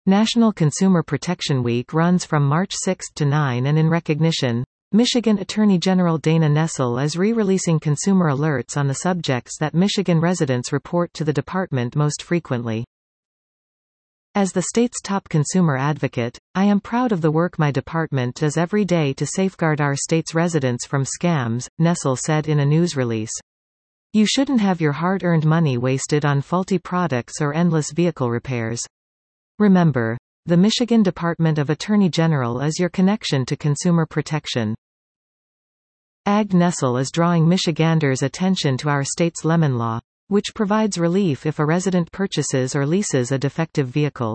National Consumer Protection Week runs from March 6 to 9, and in recognition, Michigan Attorney General Dana Nessel is re-releasing consumer alerts on the subjects that Michigan residents report to the department most frequently. As the state's top consumer advocate, I am proud of the work my department does every day to safeguard our state's residents from scams, Nessel said in a news release. You shouldn't have your hard-earned money wasted on faulty products or endless vehicle repairs. Remember, the Michigan Department of Attorney General is your connection to consumer protection. AG Nessel is drawing Michiganders' attention to our state's Lemon Law, which provides relief if a resident purchases or leases a defective vehicle.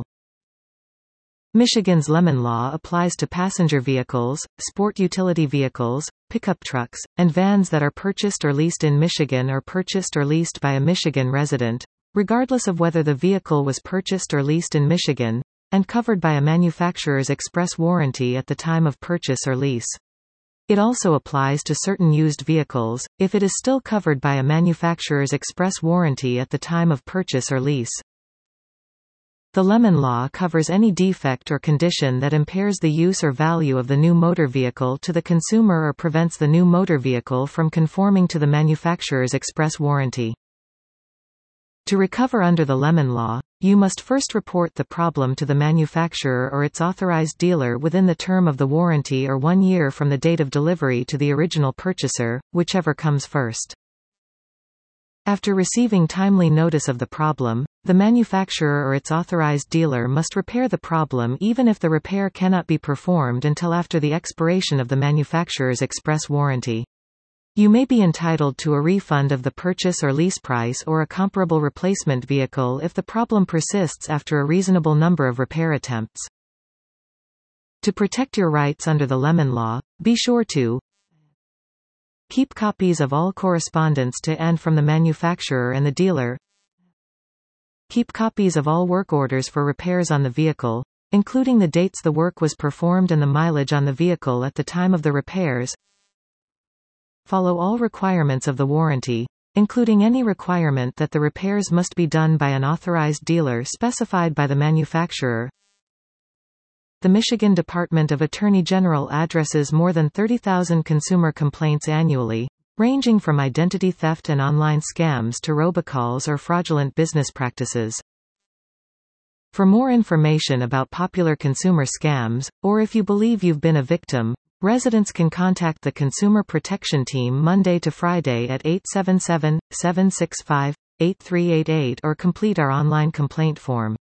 Michigan's Lemon Law applies to passenger vehicles, sport utility vehicles, pickup trucks, and vans that are purchased or leased in Michigan or purchased or leased by a Michigan resident, regardless of whether the vehicle was purchased or leased in Michigan, and covered by a manufacturer's express warranty at the time of purchase or lease. It also applies to certain used vehicles, if it is still covered by a manufacturer's express warranty at the time of purchase or lease. The Lemon Law covers any defect or condition that impairs the use or value of the new motor vehicle to the consumer or prevents the new motor vehicle from conforming to the manufacturer's express warranty. To recover under the Lemon Law, you must first report the problem to the manufacturer or its authorized dealer within the term of the warranty or 1 year from the date of delivery to the original purchaser, whichever comes first. After receiving timely notice of the problem, the manufacturer or its authorized dealer must repair the problem even if the repair cannot be performed until after the expiration of the manufacturer's express warranty. You may be entitled to a refund of the purchase or lease price or a comparable replacement vehicle if the problem persists after a reasonable number of repair attempts. To protect your rights under the Lemon Law, be sure to keep copies of all correspondence to and from the manufacturer and the dealer. Keep copies of all work orders for repairs on the vehicle, including the dates the work was performed and the mileage on the vehicle at the time of the repairs. Follow all requirements of the warranty, including any requirement that the repairs must be done by an authorized dealer specified by the manufacturer. The Michigan Department of Attorney General addresses more than 30,000 consumer complaints annually, ranging from identity theft and online scams to robocalls or fraudulent business practices. For more information about popular consumer scams, or if you believe you've been a victim, residents can contact the Consumer Protection Team Monday to Friday at 877-765-8388 or complete our online complaint form.